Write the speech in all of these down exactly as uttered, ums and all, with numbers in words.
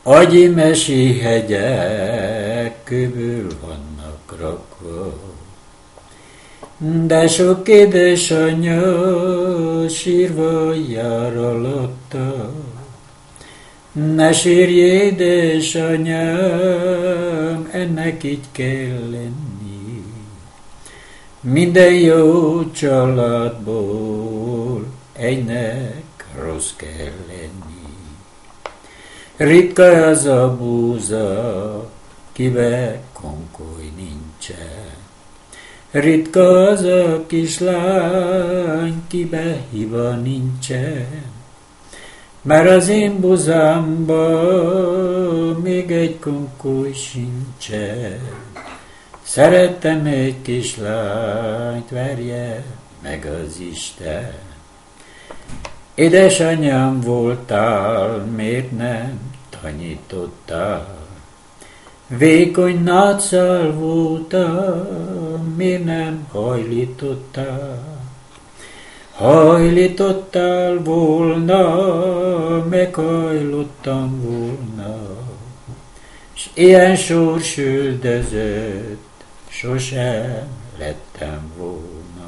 Agyi mesi hegyek kövül vannak rakva, de sok édesanyja sírva jár alatta. Ne sírj, édesanyám, ennek így kell lenni. Minden jó családból egynek rossz kell lenni. Ritka az a búza, kibe konkoly nincsen. Ritka az a kislány, kibe hiba nincsen. Mert az én buzámban még egy konkoly sincsen. Szerettem egy kislányt, verje meg az Isten. Édesanyám voltál, miért nem tanítottál? Vékony nátszál voltál, miért nem hajlítottál? Hajlítottál volna, meghajlottam volna, s ilyen sors üldözött, sosem lettem volna.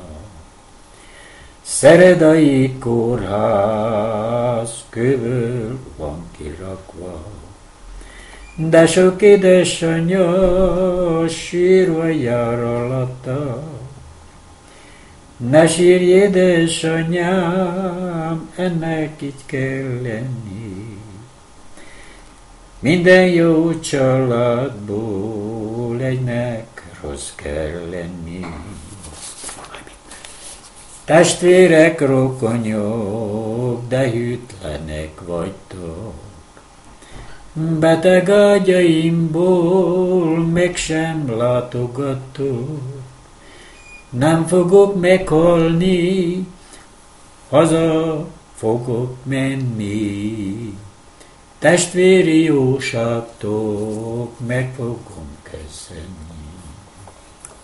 Szeredai kórház kövül van kirakva, de sok édesanyja sírva jár alatta. Ne sírj, édesanyám, ennek így kell lenni. Minden jó családból egynek rossz kell lenni. Testvérek, rokonyok, de hűtlenek vagytok. Beteg ágyaimból meg sem látogattok. Nem fogok meghalni, haza fogok menni. Testvéri jóságtok meg fogom köszönni.